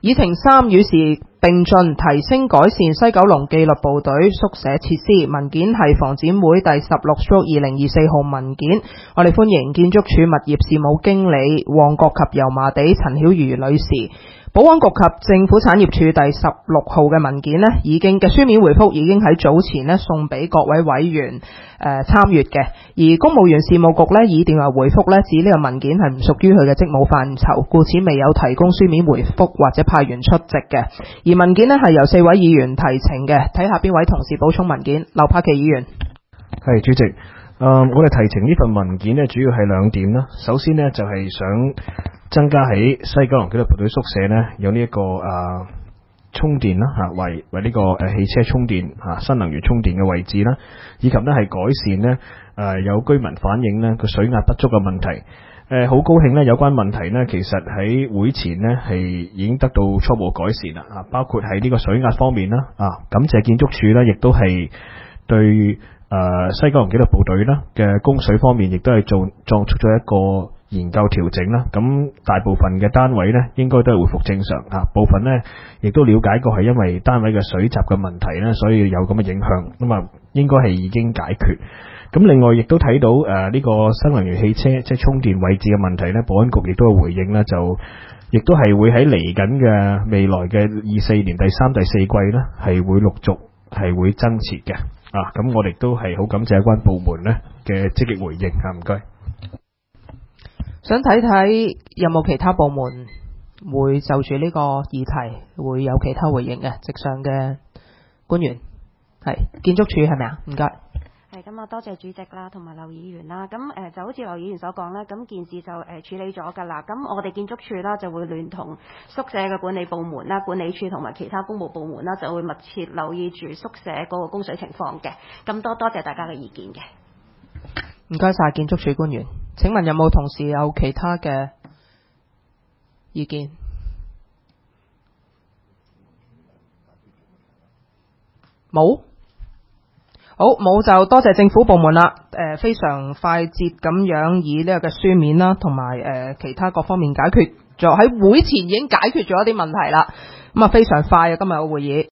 議程3與時並進，提升改善西九龍紀律部隊宿舍設施。文件係房展會第16/2024號文件。我哋歡迎建築署物業事務經理旺角及油麻地陳曉瑜女士。保安局及政府產業署第16號嘅文件呢，已經嘅書面回覆已經喺早前呢送俾各位委員參閱嘅。而公務員事務局呢，以電話回覆呢，指呢個文件係唔屬於佢嘅職務範疇，故此未有提供書面回覆或者派員出席嘅。而文件呢係由4位議員提呈嘅，睇下邊位同事補充文件。劉柏祺議員。 係主席，我哋提呈呢份文件呢，主要係兩點啦。首先呢，就係想增加喺西九龍紀律部隊宿舍呢，有呢一個充電啦嚇，為呢個汽車充電新能源充電嘅位置啦，以及呢係改善呢有居民反映呢個水壓不足嘅問題。好高興呢有關問題呢，其實喺會前呢係已經得到初步改善啦，包括喺呢個水壓方面啦，感謝建築署呢亦都係對西九龍紀律部隊啦嘅供水方面，亦都係作出咗一個研究調整啦。咁大部分嘅單位呢應該都係恢復正常，部分呢亦都了解過係因為單位嘅水閘嘅問題呢，所以有咁嘅影響。咁啊，應該係已經解決。咁另外亦都睇到呢個新能源汽車即係充電位置嘅問題呢，保安局亦都有回應呢，就亦都係會喺嚟緊嘅未來嘅24年第3、第4季呢係會陸續係會增設嘅。咁我哋都係好感謝有關部門呢嘅積極回應。唔該。 想睇睇有冇其他部門會就住呢個議題會有其他回應嘅，直上嘅官員係建築署係咪啊？唔該。 係咁啊，多謝主席啦，同埋劉議員啦。咁就好似劉議員所講啦，咁件事就處理咗㗎啦。咁我哋建築署啦就會聯同宿舍嘅管理部門啦、管理處同埋其他公務部門啦，就會密切留意住宿舍嗰個供水情況嘅。咁多謝大家嘅意見嘅。 唔該晒建築署官員。請問有冇同事有其他嘅意見？冇？好，冇就多謝政府部門啦。非常快捷咁樣以呢個嘅書面啦，同埋其他各方面解決咗，喺會前已經解決咗一啲問題啦。咁啊，非常快啊，今日嘅會議。